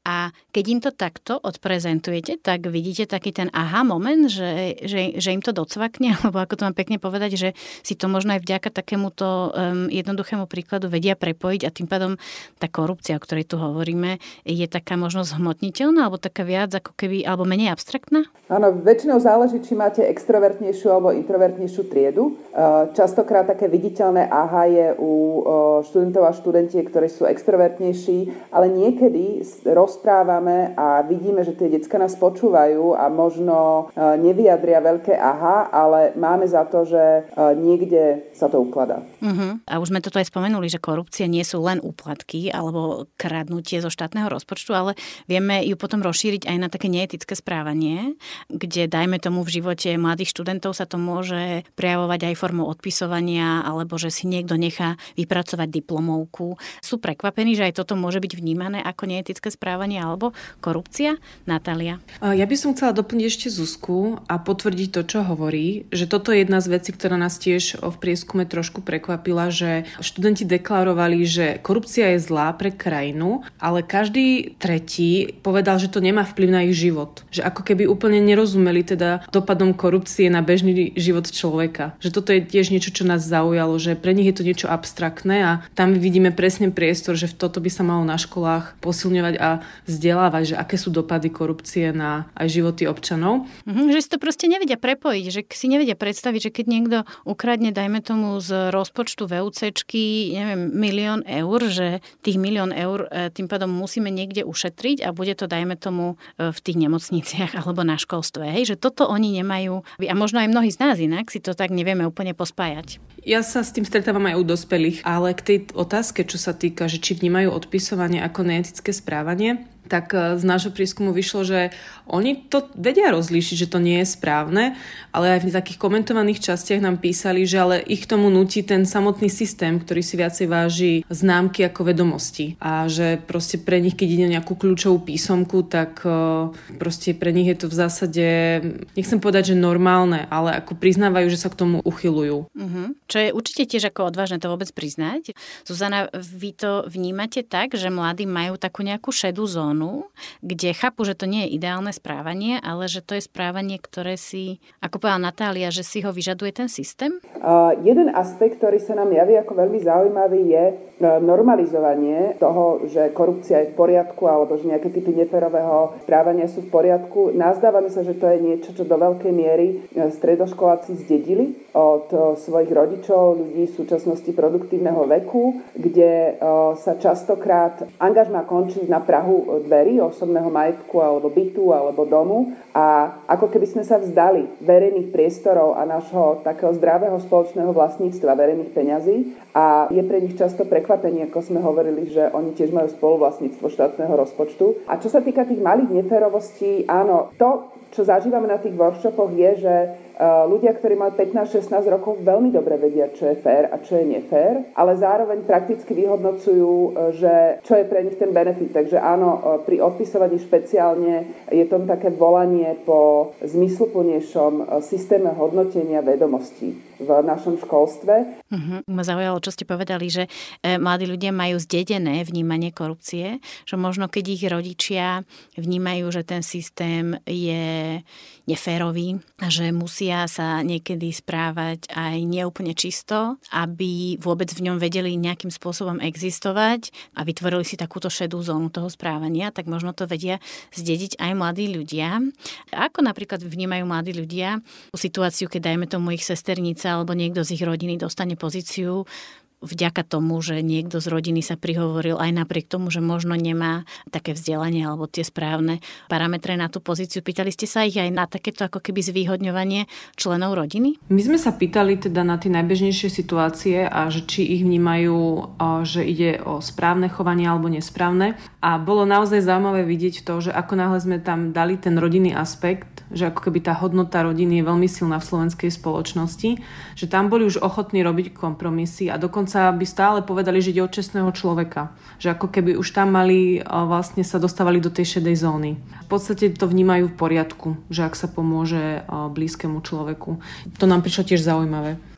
Speaker 2: A keď im to takto odprezentujete, tak vidíte taký ten aha moment, že, že, že im to docvakne, alebo ako to mám pekne povedať, že si to možno aj vďaka takémuto um, jednoduchému príkladu vedia prepojiť a tým pádom tá korupcia, o ktorej tu hovoríme, je taká možno zhmotniteľná, alebo taká viac ako keby, alebo menej abstraktná?
Speaker 6: Áno, väčšinou záleží, či máte extrovertnejšiu alebo introvertnejšiu triedu. Častokrát také viditeľné aha je u študentov a študentiek, ktorí sú extrovertnejší, ale niekedy rozprávame a vidíme, že tie decká nás počúvajú a možno nevyjadria veľké aha, ale máme za to, že niekde sa to ukladá. Uh-huh.
Speaker 2: A už sme toto aj spomenuli, že korupcia nie sú len úplatky alebo kradnutie zo štátneho rozpočtu, ale vieme ju potom rozšíriť aj na také neetické správanie, kde dajme tomu v živote mladých študentov sa to môže prejavovať aj formou odpisovania alebo že si niekto nechá vypracovať diplomovku. Sú prekvapení, že aj toto môže byť vnímané ako neetické správanie alebo korupcia? Natália?
Speaker 7: Ja by som chcela doplniť ešte Zuzku a potvrdiť to, čo hovorí, že toto je jedna z vecí, ktorá nás tiež v prieskume trošku prekvapila, že študenti deklarovali, že korupcia je zlá pre krajinu, ale každý tretí povedal, že to nemá vplyv na ich život. Že ako keby úplne nerozumeli teda dopadom korupcie na bežný život človeka. Že toto je tiež niečo, čo nás zaujalo, že pre nich je to niečo abstraktné a tam vidíme presne priestor, že v toto by sa malo na školách posilňovať a vzdelávať, že aké sú dopady korupcie na aj životy občanov.
Speaker 2: Mhm, že si to proste nevedia prepojiť, že si nevedia predstaviť, že keď niekto ukradne, dajme tomu z rozpočtu VUCčky, neviem, milión eur, že tých milión eur tým pádom musíme niekde ušetriť a bude to, dajme tomu, v tých nemocniciach alebo na školstve. Hej? Že toto oni nemajú. A možno aj mnohí z nás inak si to tak nevieme úplne pospájať.
Speaker 7: Ja sa s tým stretávam aj u dospelých, ale k tej otázke, čo sa týka, že či vnímajú odpisovanie ako neetické správanie, tak z nášho prieskumu vyšlo, že oni to vedia rozlíšiť, že to nie je správne, ale aj v takých komentovaných častiach nám písali, že ale ich k tomu nutí ten samotný systém, ktorý si viacej váži známky ako vedomosti. A že proste pre nich, keď ide o nejakú kľúčovú písomku, tak proste pre nich je to v zásade, nechcem povedať, že normálne, ale ako priznávajú, že sa k tomu uchylujú.
Speaker 2: Uh-huh. Čo je určite tiež ako odvážne to vôbec priznať. Zuzana, vy to vnímate tak, že mladí majú takú nejakú šedú zónu, kde chápu, že to nie je ideálne správanie, ale že to je správanie, ktoré si, ako povedala Natália, že si ho vyžaduje ten systém?
Speaker 6: Uh, jeden aspekt, ktorý sa nám javí ako veľmi zaujímavý, je normalizovanie toho, že korupcia je v poriadku alebo že nejaké typy neférového správania sú v poriadku. Nazdávame sa, že to je niečo, čo do veľkej miery stredoškoláci zdedili od svojich rodičov, ľudí v súčasnosti produktívneho veku, kde sa častokrát angažmá končí na prahu dverí osobného majetku alebo bytu alebo domu a ako keby sme sa vzdali verejných priestorov a nášho takého zdravého spoločného vlastníctva verejných peňazí a je pre nich často prekvapenie, ako sme hovorili, že oni tiež majú spoluvlastníctvo štátneho rozpočtu. A čo sa týka tých malých neférovostí, áno, to, čo zažívame na tých workshopoch je, že ľudia, ktorí majú pätnásť šestnásť rokov, veľmi dobre vedia, čo je fér a čo je nefér, ale zároveň prakticky vyhodnocujú, že čo je pre nich ten benefit. Takže áno, pri odpisovaní špeciálne je to také volanie po zmysluplnejšom systéme hodnotenia vedomostí v našom školstve.
Speaker 2: Uh-huh. Ma zaujalo, čo ste povedali, že mladí ľudia majú zdedené vnímanie korupcie, že možno keď ich rodičia vnímajú, že ten systém je neférový a že musia sa niekedy správať aj neúplne čisto, aby vôbec v ňom vedeli nejakým spôsobom existovať a vytvorili si takúto šedú zónu toho správania, tak možno to vedia zdediť aj mladí ľudia. A ako napríklad vnímajú mladí ľudia situáciu, keď dajme tomu ich sesternica alebo niekto z ich rodiny dostane pozíciu vďaka tomu, že niekto z rodiny sa prihovoril aj napriek tomu, že možno nemá také vzdelanie alebo tie správne parametre na tú pozíciu. Pýtali ste sa ich aj na takéto ako keby zvýhodňovanie členov rodiny?
Speaker 7: My sme sa pýtali teda na tie najbežnejšie situácie a že či ich vnímajú, že ide o správne chovanie alebo nesprávne. A bolo naozaj zaujímavé vidieť to, že ako náhle sme tam dali ten rodinný aspekt, že ako keby tá hodnota rodiny je veľmi silná v slovenskej spoločnosti, že tam boli už ochotní robiť kompromisy a dokonca by stále povedali, že ide od čestného človeka. Že ako keby už tam mali, vlastne sa dostávali do tej šedej zóny. V podstate to vnímajú v poriadku, že ak sa pomôže blízkemu človeku. To nám prišlo tiež zaujímavé.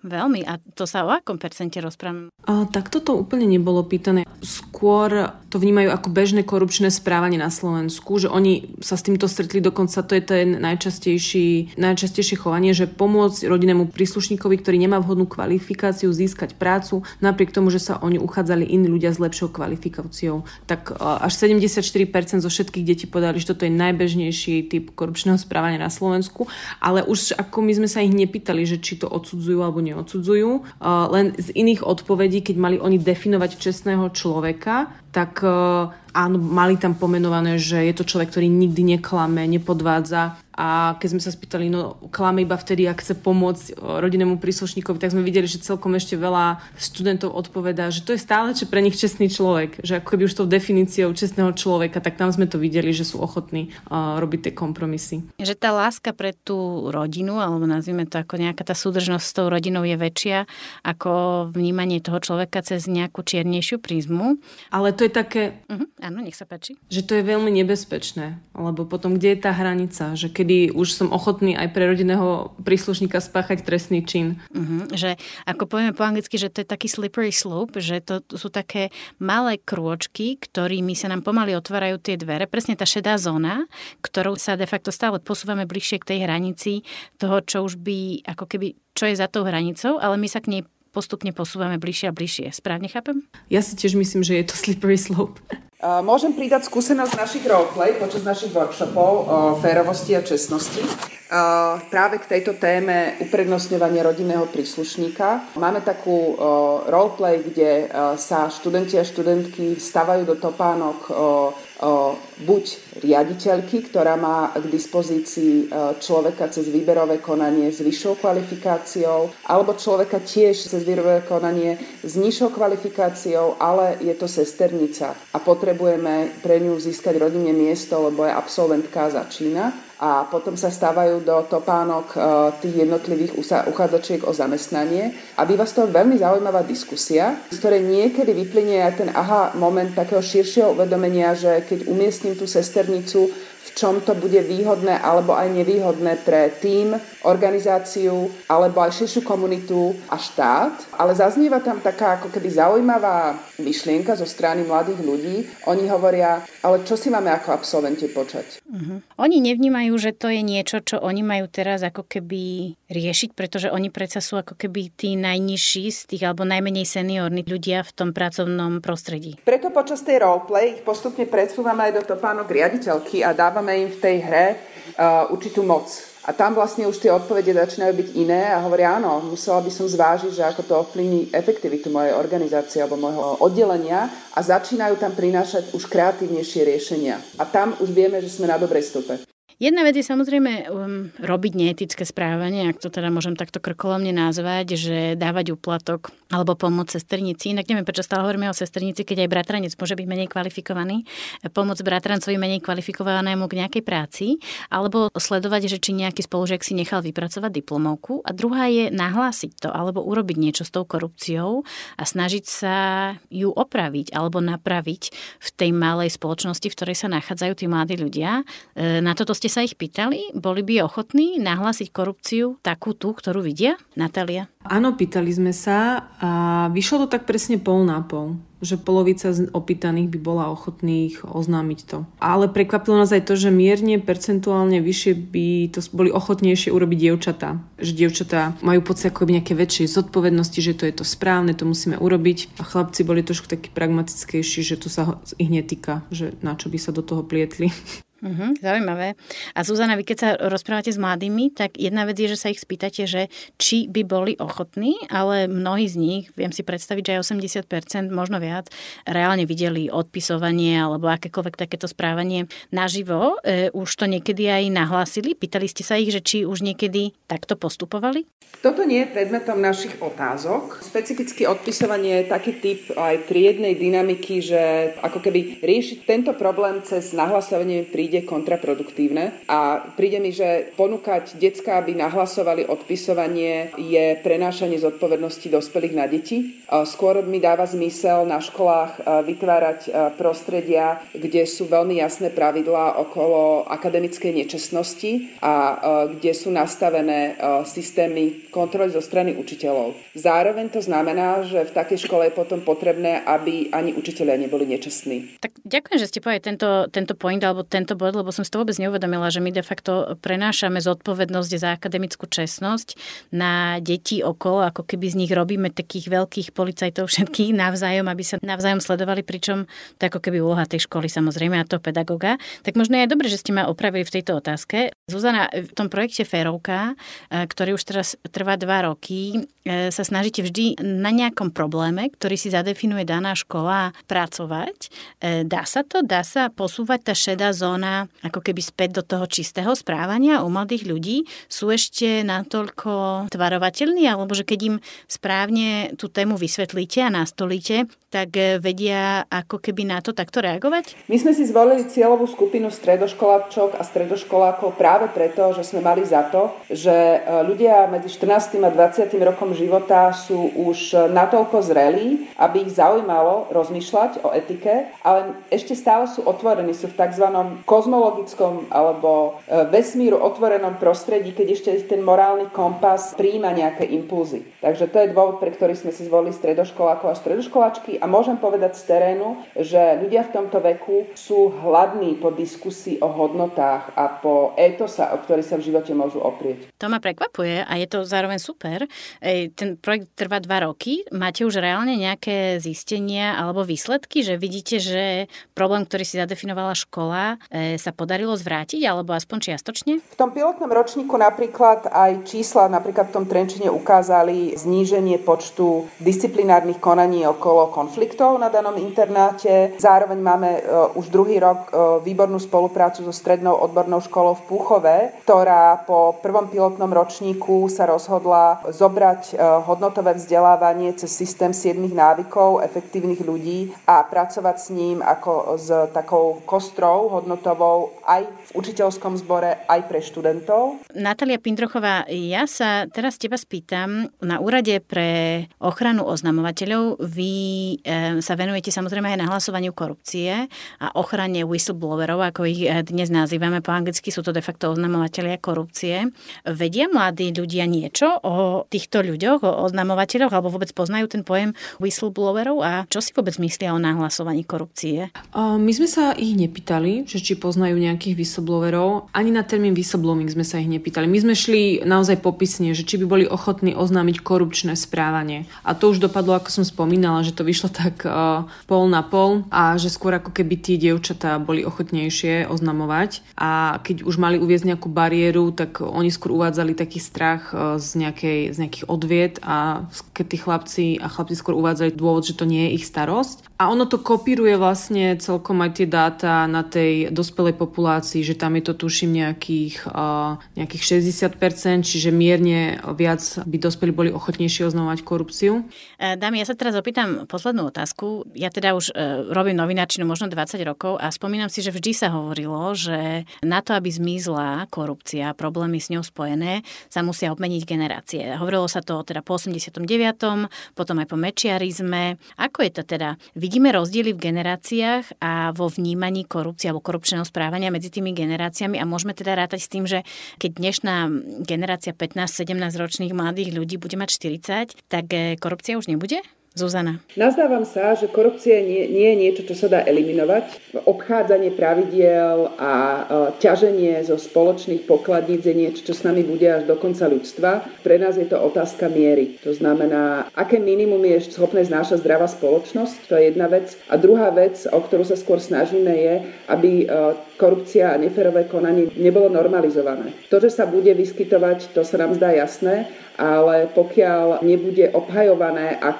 Speaker 2: veľmi. A to sa o akom percente rozprávame?
Speaker 7: A, tak toto úplne nebolo pýtané. Skôr to vnímajú ako bežné korupčné správanie na Slovensku, že oni sa s týmto stretli, dokonca to je ten najčastejší, najčastejšie chovanie, že pomôcť rodinnému príslušníkovi, ktorý nemá vhodnú kvalifikáciu, získať prácu, napriek tomu, že sa o ňu uchádzali iní ľudia s lepšou kvalifikáciou. Tak až sedemdesiatštyri percent zo všetkých detí povedali, že toto je najbežnejší typ korupčného správania na Slovensku, ale už ako my sme sa ich nepýtali, že či to odsudzujú alebo neodsudzujú, len z iných odpovedí, keď mali oni definovať čestného človeka, tak áno, mali tam pomenované, že je to človek, ktorý nikdy neklame, nepodvádza. A keď sme sa spýtali, no klame iba vtedy, ak chce pomôcť rodinnému príslušníkovi, tak sme videli, že celkom ešte veľa študentov odpovedá, že to je stále čo pre nich čestný človek. Že ako keby už tou definíciou čestného človeka, tak tam sme to videli, že sú ochotní uh, robiť tie kompromisy.
Speaker 2: Že tá láska pre tú rodinu, alebo nazvime to ako nejaká tá súdržnosť s tou rodinou je väčšia ako vnímanie toho človeka cez nejakú čiernejšiu prízmu.
Speaker 7: Ale to je také...
Speaker 2: Uh-huh, áno, nech sa páči.
Speaker 7: Že to je veľmi nebezpečné, lebo potom kde je tá hranica, že kedy už som ochotný aj pre rodinného príslušníka spáchať trestný čin.
Speaker 2: Uh-huh, že ako povieme po anglicky, že to je taký slippery slope, že to sú také malé krôčky, ktorými sa nám pomaly otvárajú tie dvere. Presne tá šedá zóna, ktorou sa de facto stále posúvame bližšie k tej hranici toho, čo už by, ako keby, čo je za tou hranicou, ale my sa k nej postupne posúvame bližšie a bližšie. Správne chápem?
Speaker 7: Ja si tiež myslím, že je to slippery slope.
Speaker 6: Môžem pridať skúsenosť našich roleplay počas našich workshopov o férovosti a čestnosti. Práve k tejto téme uprednostňovania rodinného príslušníka. Máme takú roleplay, kde sa študenti a študentky stavajú do topánok buď riaditeľky, ktorá má k dispozícii človeka cez výberové konanie s vyššou kvalifikáciou, alebo človeka tiež cez výberové konanie s nižšou kvalifikáciou, ale je to sesternica a potrebujeme pre ňu získať rodine miesto, lebo je absolventka a začína. A potom sa stávajú do topánok tých jednotlivých uchádzačiek o zamestnanie. A býva z toho veľmi zaujímavá diskusia, z ktorej niekedy vyplynie aj ten aha moment takého širšieho uvedomenia, že keď umiestním tú sesternicu, v čom to bude výhodné alebo aj nevýhodné pre tím, organizáciu alebo aj širšiu komunitu a štát. Ale zaznieva tam taká ako keby zaujímavá myšlienka zo strany mladých ľudí. Oni hovoria, ale čo si máme ako absolventi počať?
Speaker 2: Uh-huh. Oni nevnímajú, že to je niečo, čo oni majú teraz ako keby riešiť, pretože oni predsa sú ako keby tí najnižší z tých alebo najmenej seniorní ľudia v tom pracovnom prostredí.
Speaker 6: Preto počas tej roleplay ich postupne predsúvame aj do topánok riaditeľky a dávame im v tej hre uh, určitú moc. A tam vlastne už tie odpovede začínajú byť iné a hovoria, áno, musela by som zvážiť, že ako to ovplyvní efektivitu mojej organizácie alebo môjho oddelenia a začínajú tam prinášať už kreatívnejšie riešenia. A tam už vieme, že sme na dobrej stope.
Speaker 2: Jedna vec je samozrejme um, robiť neetické správanie, ak to teda môžem takto krkolomne nazvať, že dávať úplatok alebo pomôcť sesternici. Inak neviem, prečo stále hovoríme o sesternici, keď aj bratranec môže byť menej kvalifikovaný. Pomôcť bratrancovi menej kvalifikovanému k nejakej práci, alebo sledovať, že či nejaký spolužiak si nechal vypracovať diplomovku. A druhá je nahlásiť to, alebo urobiť niečo s tou korupciou a snažiť sa ju opraviť alebo napraviť v tej malej spoločnosti, v ktorej sa nachádzajú tí mladí ľudia. E, na toto ste sa ich pýtali? Boli by ochotní nahlásiť korupciu takú tú, ktorú vidia? Natália?
Speaker 7: Áno, pýtali sme sa a vyšlo to tak presne pol na pol, že polovica z opýtaných by bola ochotných oznámiť to. Ale prekvapilo nás aj to, že mierne percentuálne vyššie by to boli ochotnejšie urobiť dievčatá. Že dievčatá majú pocit ako nejaké väčšej zodpovednosti, že to je to správne, to musíme urobiť. A chlapci boli trošku takí pragmatickejší, že to sa ich netýka, že na čo by sa do toho plietli.
Speaker 2: Uh-huh, zaujímavé. A Zuzana, vy keď sa rozprávate s mladými, tak jedna vec je, že sa ich spýtate, že či by boli ochotní, ale mnohí z nich, viem si predstaviť, že aj osemdesiat percent, možno viac, reálne videli odpisovanie alebo akékoľvek takéto správanie naživo. E, už to niekedy aj nahlásili? Pýtali ste sa ich, že či už niekedy takto postupovali?
Speaker 6: Toto nie je predmetom našich otázok. Specificky odpisovanie je taký typ aj triednej dynamiky, že ako keby riešiť tento problém cez nahlasovanie prípadov príde kontraproduktívne. A príde mi, že ponúkať decká, aby nahlasovali odpisovanie, je prenášanie zodpovednosti dospelých na deti. Skôr mi dáva zmysel na školách vytvárať prostredia, kde sú veľmi jasné pravidlá okolo akademickej nečestnosti a kde sú nastavené systémy kontroly zo strany učiteľov. Zároveň to znamená, že v takej škole je potom potrebné, aby ani učitelia neboli nečestní.
Speaker 2: Tak ďakujem, že ste povedali tento, tento point alebo tento bod, lebo som si to vôbec neuvedomila, že my de facto prenášame zodpovednosť za akademickú čestnosť na deti okolo, ako keby z nich robíme takých veľkých policajtov všetkých navzájom, aby sa navzájom sledovali, pričom to ako keby úloha tej školy samozrejme a to pedagoga. Tak možno je dobré, že ste ma opravili v tejto otázke. Zuzana, v tom projekte Férovka, ktorý už teraz trvá dva roky, sa snažíte vždy na nejakom probléme, ktorý si zadefinuje daná škola, pracovať. Dá sa to? Dá sa posúvať tá šedá zóna ako keby späť do toho čistého správania u mladých ľudí? Sú ešte natoľko tvarovateľní, alebo že keď im správne tú tému vysvetlíte a nastolíte, tak vedia ako keby na to takto reagovať?
Speaker 6: My sme si zvolili cieľovú skupinu stredoškoláčok a stredoškolákov práve preto, že sme mali za to, že ľudia medzi štrnástym a dvadsiatym rokom života sú už natoľko zrelí, aby ich zaujímalo rozmýšľať o etike, ale ešte stále sú otvorení, sú v tzv. Kozmologickom alebo vesmíru otvorenom prostredí, keď ešte ten morálny kompas prijíma nejaké impulzy. Takže to je dôvod, pre ktorý sme si zvolili stredoškolákov a stredoškoláčky a môžem povedať z terénu, že ľudia v tomto veku sú hladní po diskusii o hodnotách a po étosa, o ktorý sa v živote môžu oprieť.
Speaker 2: To ma prekvapuje a je to zároveň super. Ten projekt trvá dva roky. Máte už reálne nejaké zistenia alebo výsledky, že vidíte, že problém, ktorý si zadefinovala škola, sa podarilo zvrátiť alebo aspoň čiastočne?
Speaker 6: V tom pilotnom ročníku napríklad aj čísla napríklad v tom Trenčine ukázali zníženie počtu disciplinárnych konaní okolo konfliktov na danom internáte. Zároveň máme uh, už druhý rok uh, výbornú spoluprácu so strednou odbornou školou v Púchove, ktorá po prvom pilotnom ročníku sa rozhodla zobrať uh, hodnotové vzdelávanie cez systém siedmich návykov efektívnych ľudí a pracovať s ním ako s takou kostrou hodnotovou aj v učiteľskom zbore, aj pre študentov.
Speaker 2: Natália Pindrochová, ja sa teraz teba spýtam, na úrade pre ochranu oznamovateľov vy e, sa venujete samozrejme aj nahlasovaniu korupcie a ochrane whistleblowerov, ako ich dnes nazývame po anglicky, sú to de facto oznamovatelia korupcie. Vedia mladí ľudia niečo o týchto ľuďoch, o oznamovateľoch, alebo vôbec poznajú ten pojem whistleblowerov a čo si vôbec myslia o nahlasovaní korupcie?
Speaker 7: My sme sa ich nepýtali, že či poznajú nejakých whistleblowerov. Ani na termín whistleblowing sme sa ich nepýtali. My sme šli naozaj popisne, že či by boli ochotní oznámiť korupčné správanie. A to už dopadlo, ako som spomínala, že to vyšlo tak uh, pol na pol a že skôr ako keby tí dievčatá boli ochotnejšie oznamovať. A keď už mali uviesť nejakú bariéru, tak oni skôr uvádzali taký strach uh, z, nejakej, z nejakých odvied a keď tí chlapci a chlapci skôr uvádzali dôvod, že to nie je ich starosť. A ono to kopíruje vlastne celkom aj tie dáta na tej dospelej populácii, že tam je to tuším nejakých, uh, nejakých šesťdesiat percent, čiže mierne viac by dospelí boli ochotnejšie oznamovať korupciu.
Speaker 2: Dámy, ja sa teraz opýtam poslednú otázku. Ja teda už uh, robím novinárčinu možno dvadsať rokov a spomínam si, že vždy sa hovorilo, že na to, aby zmizla korupcia, problémy s ňou spojené, sa musia obmeniť generácie. Hovorilo sa to teda po osemdesiatom deviatom, potom aj po mečiarizme. Ako je to teda? Vidíme rozdiely v generáciách a vo vnímaní korupcie alebo korupčného správania medzi tými generáciami a môžeme teda rátať s tým, že keď dnešná generácia pätnásť sedemnásť ročných mladých ľudí bude mať štyridsať, tak korupcia už nebude? Zuzana.
Speaker 6: Nazdávam sa, že korupcia nie, nie je niečo, čo sa dá eliminovať. Obchádzanie pravidiel a e, ťaženie zo spoločných pokladníc je niečo, čo s nami bude až do konca ľudstva. Pre nás je to otázka miery. To znamená, aké minimum je schopné znášať zdravá spoločnosť, to je jedna vec. A druhá vec, o ktorú sa skôr snažíme, je, aby e, korupcia a neférové konanie nebolo normalizované. To, že sa bude vyskytovať, to sa nám zdá jasné, ale pokiaľ nebude obhajované ako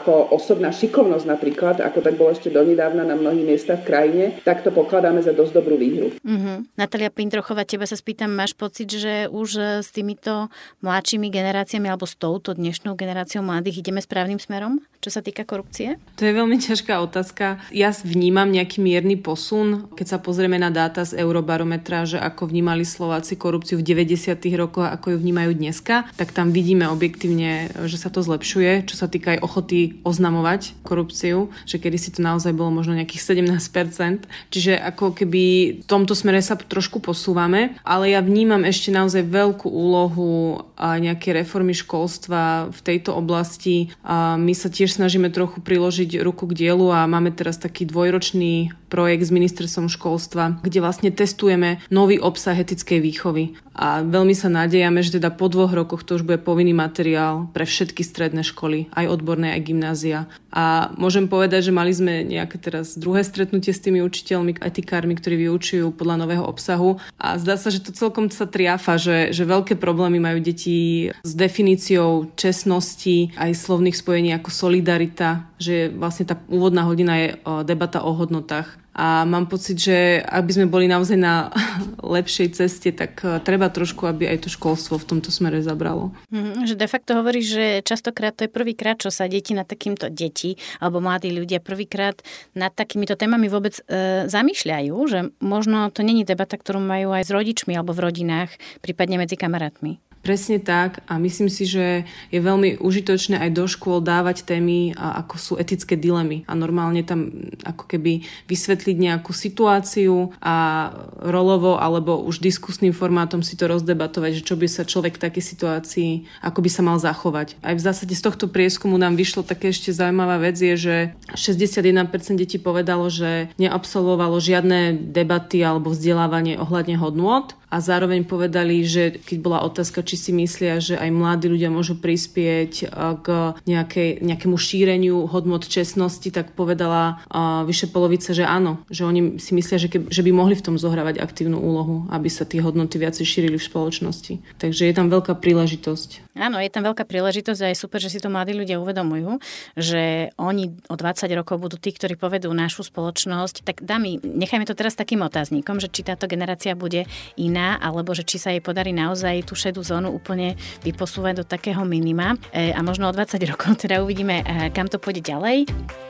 Speaker 6: osobná šikovnosť napríklad, ako tak bolo ešte donedávna na mnohých miestach v krajine, tak to pokladáme za dosť dobrú výhru.
Speaker 2: Mm-hmm. Natália Pintrochová, teba sa spýtam, máš pocit, že už s týmito mladšími generáciami alebo s touto dnešnou generáciou mladých ideme správnym smerom, čo sa týka korupcie?
Speaker 7: To je veľmi ťažká otázka. Ja vnímam nejaký mierny posun, keď sa pozrieme na dáta z Eurobarometra, že ako vnímali Slováci korupciu v deväťdesiatych rokoch, ako ju vnímajú dneska, tak tam vidíme objektívne, že sa to zlepšuje, čo sa týka aj ochoty oznamovať korupciu, že kedysi to naozaj bolo možno nejakých sedemnásť percent. Čiže ako keby v tomto smere sa trošku posúvame, ale ja vnímam ešte naozaj veľkú úlohu a nejaké reformy školstva v tejto oblasti. A my sa tiež snažíme trochu priložiť ruku k dielu a máme teraz taký dvojročný projekt s ministerstvom školstva, kde vlastne testujeme nový obsah etickej výchovy. A veľmi sa nádejame, že teda po dvoch rokoch to už bude povinný materiál pre všetky stredné školy, aj odborné, aj gymnázia. A môžem povedať, že mali sme nejaké teraz druhé stretnutie s tými učiteľmi, etikármi, ktorí vyučujú podľa nového obsahu. A zdá sa, že to celkom sa triafa, že, že veľké problémy majú deti s definíciou čestnosti, aj slovných spojení ako solidarita, že vlastne tá úvodná hodina je debata o hodnotách. A mám pocit, že ak by sme boli naozaj na lepšej ceste, tak treba trošku, aby aj to školstvo v tomto smere zabralo.
Speaker 2: Mm, že de facto hovoríš, že častokrát to je prvýkrát, čo sa deti nad takýmto deti alebo mladí ľudia prvýkrát nad takýmito témami vôbec e, zamýšľajú, že možno to není debata, ktorú majú aj s rodičmi alebo v rodinách, prípadne medzi kamarátmi.
Speaker 7: Presne tak a myslím si, že je veľmi užitočné aj do škôl dávať témy, ako sú etické dilemy a normálne tam ako keby vysvetliť nejakú situáciu a rolovo alebo už diskusným formátom si to rozdebatovať, že čo by sa človek v takej situácii, ako by sa mal zachovať. Aj v zásade z tohto prieskumu nám vyšlo také ešte zaujímavá vec je, že šesťdesiatjeden percent detí povedalo, že neabsolvovalo žiadne debaty alebo vzdelávanie ohľadne hodnôt. A zároveň povedali, že keď bola otázka, či si myslia, že aj mladí ľudia môžu prispieť k nejakej, nejakému šíreniu hodnôt čestnosti, tak povedala uh, vyše polovice, že áno. Že oni si myslia, že, ke, že by mohli v tom zohrávať aktívnu úlohu, aby sa tie hodnoty viacej šírili v spoločnosti. Takže je tam veľká príležitosť.
Speaker 2: Áno, je tam veľká príležitosť a je super, že si to mladí ľudia uvedomujú, že oni o dvadsať rokov budú tí, ktorí povedú našu spoločnosť. Tak dámy, nechajme to teraz takým otáznikom, že či táto generácia bude iná, alebo že či sa jej podarí naozaj tú šedú zónu úplne vyposúvať do takého minima. E, a možno o dvadsať rokov teda uvidíme, kam to pôjde ďalej.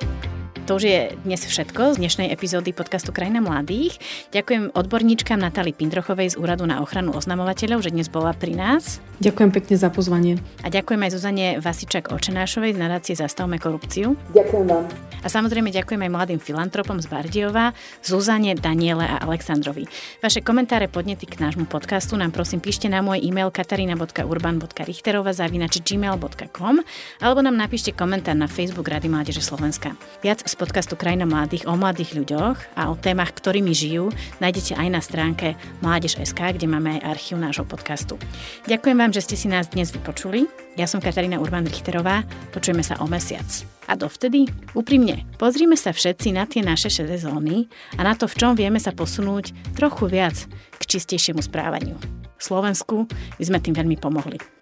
Speaker 2: To už je dnes všetko z dnešnej epizódy podcastu Krajina mladých. Ďakujem odborníčkam Natálii Pintrochovej z Úradu na ochranu oznamovateľov, že dnes bola pri nás.
Speaker 7: Ďakujem pekne za pozvanie.
Speaker 2: A ďakujem aj Zuzane Vasičak-Očenášovej z nadácie Zastavme korupciu.
Speaker 6: Ďakujem vám.
Speaker 2: A samozrejme ďakujem aj mladým filantropom z Bardejova, Zuzane, Daniele a Alexandrovi. Vaše komentáre, podnety k nášmu podcastu nám prosím píšte na môj e-mail katarina bodka urban bodka richterová zavínač gmail bodka com alebo nám napíšte komentár na Facebook Rady Mládeže Slovenska. Viac z podcastu Krajina mladých o mladých ľuďoch a o témach, ktorými žijú, nájdete aj na stránke mládež bodka es ká, kde máme aj archív nášho podcastu. Ďakujem vám, že ste si nás dnes vypočuli. Ja som Katarína Urban-Richterová. Počujeme sa o mesiac. A dovtedy, úprimne, pozrime sa všetci na tie naše šedé zóny a na to, v čom vieme sa posunúť trochu viac k čistejšiemu správaniu. Slovensku by sme tým veľmi pomohli.